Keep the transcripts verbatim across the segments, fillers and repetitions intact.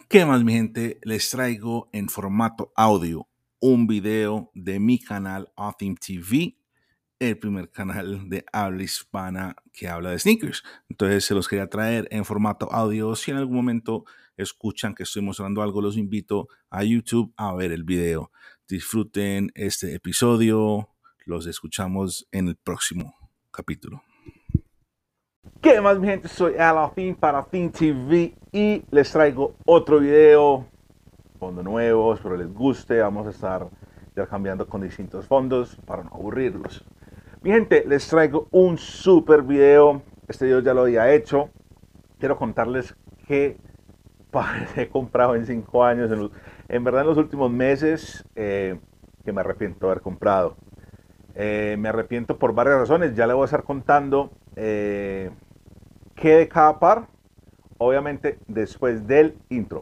¿Qué más, mi gente? Les traigo en formato audio un video de mi canal Awesome T V, el primer canal de habla hispana que habla de sneakers. Entonces se los quería traer en formato audio. Si en algún momento escuchan que estoy mostrando algo, los invito a YouTube a ver el video. Disfruten este episodio. Los escuchamos en el próximo capítulo. ¿Qué más, mi gente? Soy Alafin para Fin T V y les traigo otro video, fondo nuevo, espero les guste. Vamos a estar ya cambiando con distintos fondos para no aburrirlos. Mi gente, les traigo un super video. Este video ya lo había hecho. Quiero contarles qué pares he comprado en cinco años. En, los, en verdad, en los últimos meses, eh, que me arrepiento de haber comprado. Eh, me arrepiento por varias razones. Ya le voy a estar contando eh, qué de cada par, obviamente después del intro.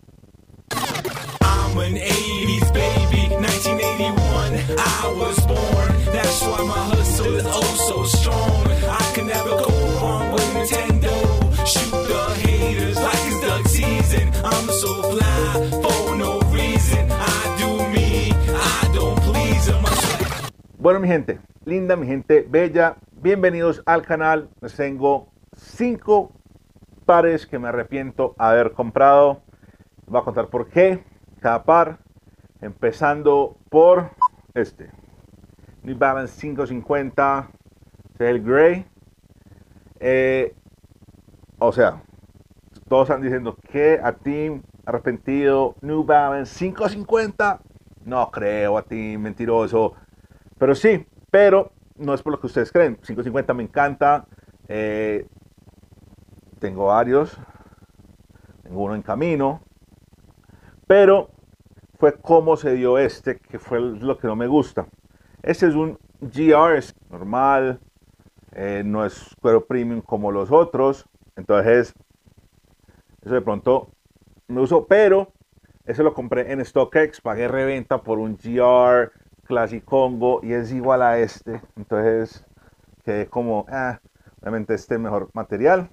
I'm an eighties baby, nineteen eighty-one, I was born, that's why my hustle is oh so strong. I can never go wrong with Nintendo, shoot the haters like it's duck season. I'm so fly for no reason, I do me, I don't please them. Bueno, mi gente, linda, mi gente bella, bienvenidos al canal. Les tengo cinco pares que me arrepiento haber comprado. Voy a contar por qué cada par, empezando por este New Balance quinientos cincuenta, este es el Gray. Eh, o sea, todos están diciendo que a ti arrepentido, New Balance quinientos cincuenta, no creo, a ti mentiroso, pero sí, pero no es por lo que ustedes creen. quinientos cincuenta me encanta, eh, tengo varios, tengo uno en camino, pero fue como se dio este, que fue lo que no me gusta. Este es un G R, es normal, eh, no es cuero premium como los otros, entonces eso de pronto me usó, pero ese lo compré en StockX, pagué reventa por un G R Classic Congo y es igual a este, entonces quedé como, eh, obviamente este mejor material,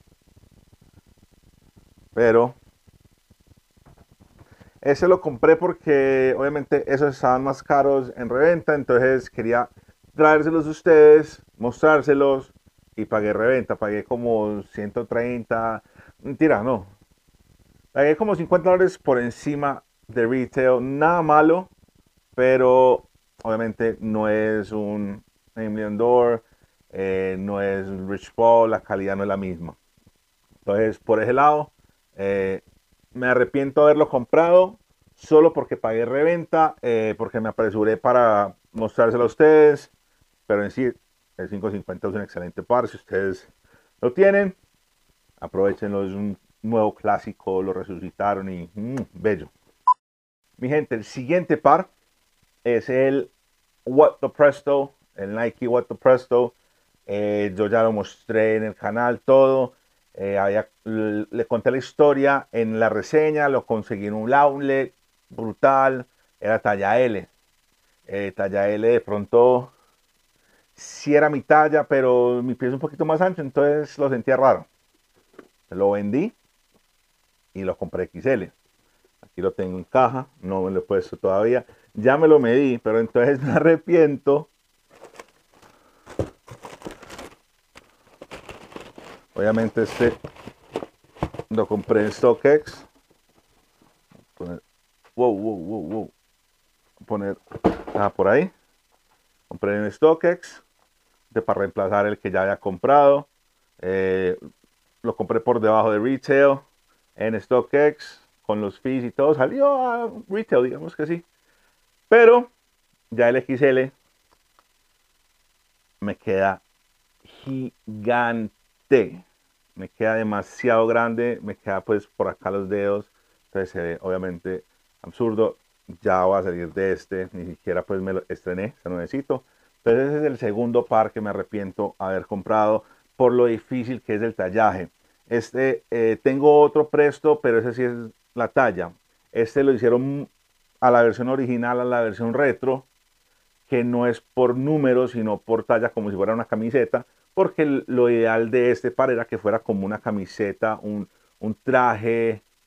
pero ese lo compré porque obviamente esos estaban más caros en reventa, entonces quería traérselos a ustedes, mostrárselos y pagué reventa, pagué como ciento treinta, mentira, no, pagué como cincuenta dólares por encima de retail, nada malo, pero obviamente no es un Name Leon Dore, eh, no es un Rich Paul, la calidad no es la misma. Entonces, por ese lado, eh, me arrepiento de haberlo comprado solo porque pagué reventa, eh, porque me apresuré para mostrárselo a ustedes, pero en sí el quinientos cincuenta es un excelente par. Si ustedes lo tienen, aprovechenlo, es un nuevo clásico, lo resucitaron y mmm, bello. Mi gente, el siguiente par es el What the Presto, el Nike What the Presto. Eh, yo ya lo mostré en el canal todo. Eh, había, le conté la historia en la reseña, lo conseguí en un outlet brutal, era talla L. Eh, talla L de pronto sí era mi talla, pero mi pie es un poquito más ancho, entonces lo sentía raro. Lo vendí y lo compré X L. Aquí lo tengo en caja, no me lo he puesto todavía. Ya me lo medí, pero entonces me arrepiento. Obviamente este lo compré en StockX. Poner, wow, wow, wow, wow. Poner ah, por ahí. Compré en StockX de, para reemplazar el que ya había comprado. Eh, lo compré por debajo de retail en StockX con los fees y todo. Salió a retail, digamos que sí. Pero ya el X L me queda gigante. Me queda demasiado grande, me queda pues por acá los dedos, entonces se ve obviamente absurdo. Ya voy a salir de este, ni siquiera pues me lo estrené, se lo necesito. Entonces ese es el segundo par que me arrepiento haber comprado por lo difícil que es el tallaje. Este, eh, tengo otro Presto, pero ese sí es la talla. Este lo hicieron a la versión original, a la versión retro, que no es por número, sino por talla, como si fuera una camiseta, porque lo ideal de este par era que fuera como una camiseta, un, un traje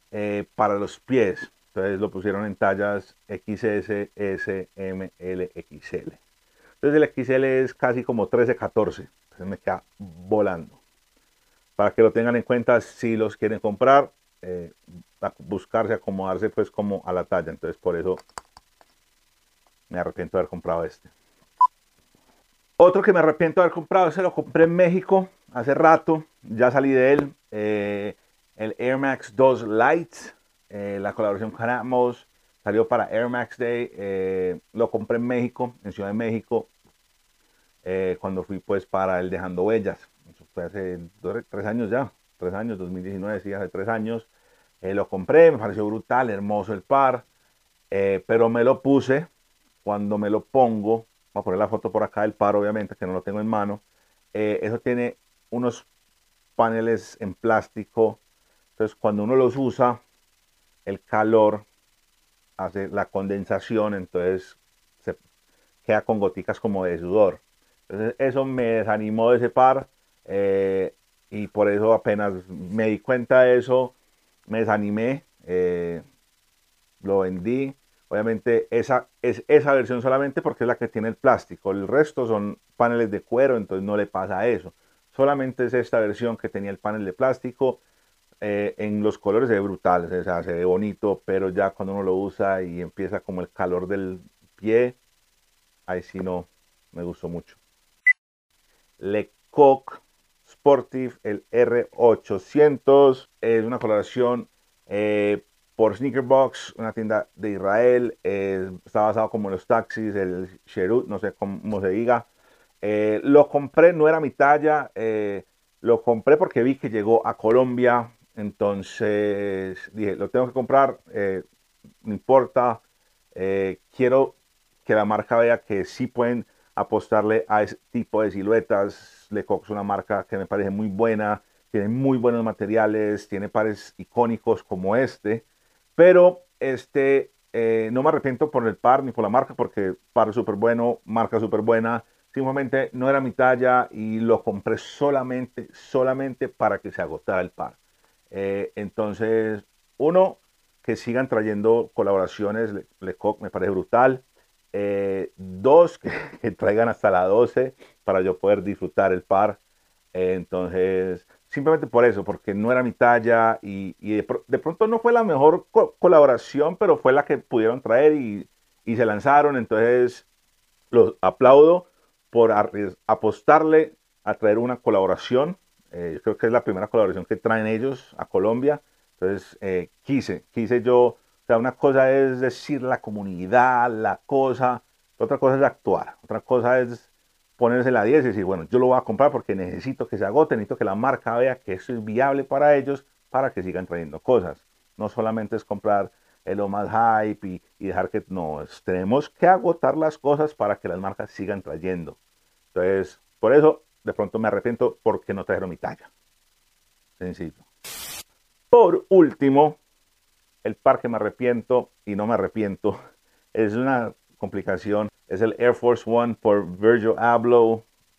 eh, para los pies. Entonces lo pusieron en tallas X S, S, M, L, X L. Entonces el X L es casi como trece, catorce. Entonces me queda volando. Para que lo tengan en cuenta si los quieren comprar, eh, buscarse, acomodarse pues como a la talla. Entonces por eso me arrepiento de haber comprado este. Otro que me arrepiento de haber comprado, se lo compré en México hace rato, ya salí de él, eh, el Air Max dos Lite, eh, la colaboración con Atmos, salió para Air Max Day, eh, lo compré en México, en Ciudad de México, eh, cuando fui pues para el Dejando Huellas, eso fue hace dos, tres años ya, tres años, dos mil diecinueve, sí, hace tres años, eh, lo compré, me pareció brutal, hermoso el par, eh, pero me lo puse, cuando me lo pongo, voy a poner la foto por acá del par, obviamente, que no lo tengo en mano. Eh, eso tiene unos paneles en plástico. Entonces, cuando uno los usa, el calor hace la condensación, entonces se queda con goticas como de sudor. Entonces, eso me desanimó de ese par. Eh, y por eso apenas me di cuenta de eso, me desanimé. Eh, lo vendí. Obviamente esa es esa versión solamente porque es la que tiene el plástico. El resto son paneles de cuero, entonces no le pasa eso. Solamente es esta versión que tenía el panel de plástico. Eh, en los colores se ve brutal, o sea, se ve bonito, pero ya cuando uno lo usa y empieza como el calor del pie, ahí sí no me gustó mucho. Lecoq Sportive, el R ochocientos, es una colaboración eh, por Sneakerbox, una tienda de Israel, eh, está basado como en los taxis, el Sherut, no sé cómo se diga. Eh, lo compré, no era mi talla, eh, lo compré porque vi que llegó a Colombia, entonces dije, lo tengo que comprar, eh, no importa, eh, quiero que la marca vea que sí pueden apostarle a ese tipo de siluetas. Lecoq es una marca que me parece muy buena, tiene muy buenos materiales, tiene pares icónicos como este, pero este eh, no me arrepiento por el par ni por la marca, porque par súper bueno, marca súper buena, simplemente no era mi talla y lo compré solamente, solamente para que se agotara el par. Eh, entonces, uno, que sigan trayendo colaboraciones, Le Lecoq me parece brutal. Eh, dos, que, que, traigan hasta la doce para yo poder disfrutar el par. Eh, entonces, simplemente por eso, porque no era mi talla y, y de, pr de, pronto no fue la mejor co colaboración, pero fue la que pudieron traer y, y se lanzaron. Entonces, los aplaudo por apostarle a traer una colaboración. Eh, yo creo que es la primera colaboración que traen ellos a Colombia. Entonces, eh, quise, quise yo, o sea, una cosa es decir la comunidad, la cosa, otra cosa es actuar, otra cosa es ponerse la diez y decir, bueno, yo lo voy a comprar porque necesito que se agote, necesito que la marca vea que eso es viable para ellos, para que sigan trayendo cosas. No solamente es comprar eh, lo más hype y, y dejar que, no, es, tenemos que agotar las cosas para que las marcas sigan trayendo. Entonces, por eso, de pronto me arrepiento porque no trajeron mi talla. Sencillo. Por último, el par que me arrepiento y no me arrepiento es una complicación. Es el Air Force One por Virgil Abloh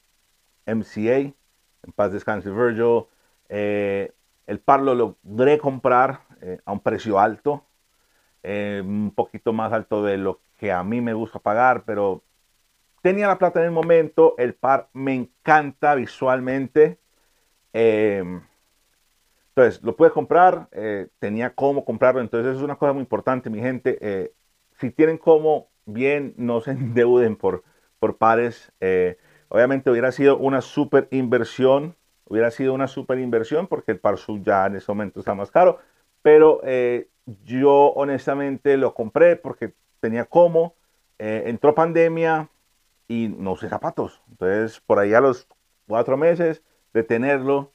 M C A. En paz descanse Virgil. Eh, el par lo logré comprar eh, a un precio alto. Eh, un poquito más alto de lo que a mí me gusta pagar, pero tenía la plata en el momento. El par me encanta visualmente. Eh, Entonces, lo pude comprar, eh, tenía cómo comprarlo, entonces eso es una cosa muy importante, mi gente. Eh, si tienen cómo, bien, no se endeuden por, por pares. Eh, obviamente hubiera sido una super inversión, hubiera sido una super inversión porque el par sub ya en ese momento está más caro, pero eh, yo honestamente lo compré porque tenía cómo. Eh, entró pandemia y no usé zapatos, entonces por ahí a los cuatro meses de tenerlo,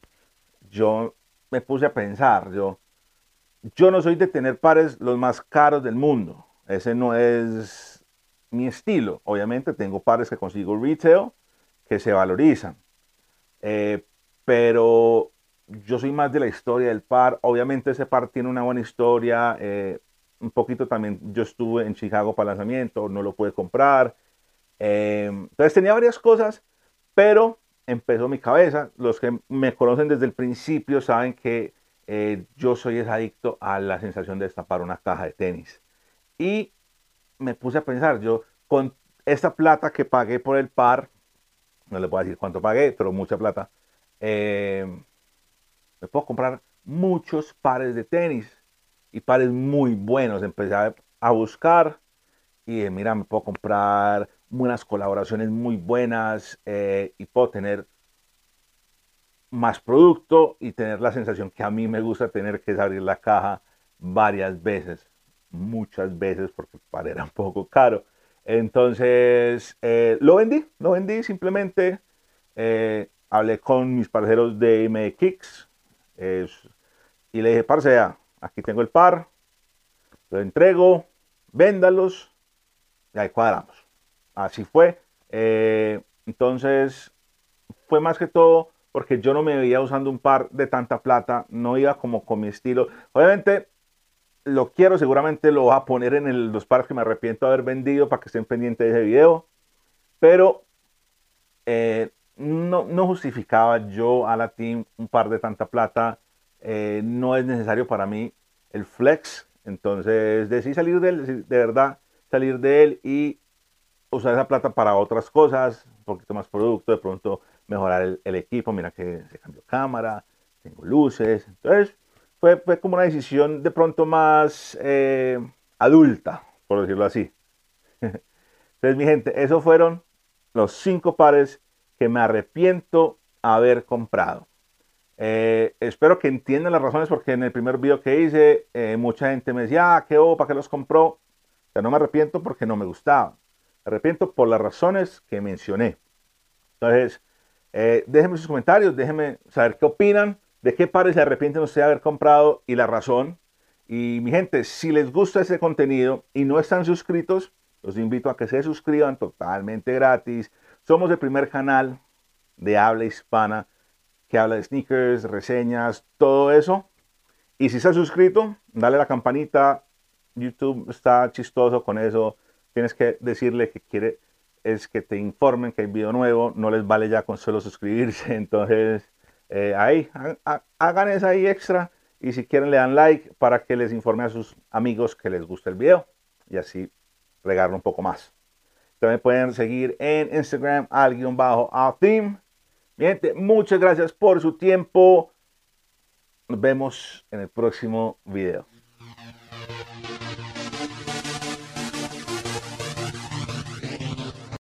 yo me puse a pensar, yo, yo no soy de tener pares los más caros del mundo, ese no es mi estilo. Obviamente tengo pares que consigo retail que se valorizan, eh, pero yo soy más de la historia del par. Obviamente ese par tiene una buena historia, eh, un poquito también yo estuve en Chicago para lanzamiento, no lo pude comprar, eh, entonces tenía varias cosas, pero empezó mi cabeza. Los que me conocen desde el principio saben que eh, yo soy es adicto a la sensación de destapar una caja de tenis. Y me puse a pensar, yo con esta plata que pagué por el par, no le puedo decir cuánto pagué, pero mucha plata, eh, me puedo comprar muchos pares de tenis y pares muy buenos. Empecé a, a buscar y dije, mira, me puedo comprar unas colaboraciones muy buenas eh, y puedo tener más producto y tener la sensación que a mí me gusta tener, que es abrir la caja varias veces, muchas veces, porque el par era un poco caro. Entonces, eh, lo vendí, lo vendí simplemente. Eh, hablé con mis parceros de M D Kicks eh, y le dije, parcea, aquí tengo el par, lo entrego, véndalos y ahí cuadramos. Así fue. Eh, entonces, fue más que todo porque yo no me veía usando un par de tanta plata, no iba como con mi estilo. Obviamente lo quiero, seguramente lo voy a poner en el, los pares que me arrepiento de haber vendido para que estén pendientes de ese video, pero eh, no, no justificaba yo a la team un par de tanta plata, eh, no es necesario para mí el flex, entonces decidí salir de él, de verdad, salir de él y usar esa plata para otras cosas, un poquito más producto, de pronto mejorar el, el equipo, mira que se cambió cámara, tengo luces, entonces fue, fue como una decisión de pronto más eh, adulta, por decirlo así. Entonces mi gente, esos fueron los cinco pares que me arrepiento haber comprado. Eh, espero que entiendan las razones porque en el primer video que hice eh, mucha gente me decía, ah, qué bobo, ¿para qué los compró? O sea, no me arrepiento porque no me gustaba. Me arrepiento por las razones que mencioné. Entonces, eh, déjenme sus comentarios, déjenme saber qué opinan, de qué pares se arrepienten ustedes de haber comprado y la razón. Y mi gente, si les gusta este contenido y no están suscritos, los invito a que se suscriban totalmente gratis. Somos el primer canal de habla hispana que habla de sneakers, reseñas, todo eso. Y si estás suscrito, dale a la campanita. YouTube está chistoso con eso. Tienes que decirle que quiere es que te informen que hay video nuevo. No les vale ya con solo suscribirse. Entonces, eh, ahí, ha, hagan esa ahí extra. Y si quieren le dan like para que les informe a sus amigos que les gusta el video. Y así regarlo un poco más. También pueden seguir en Instagram al guión bajo Altheme. Mi gente, muchas gracias por su tiempo. Nos vemos en el próximo video.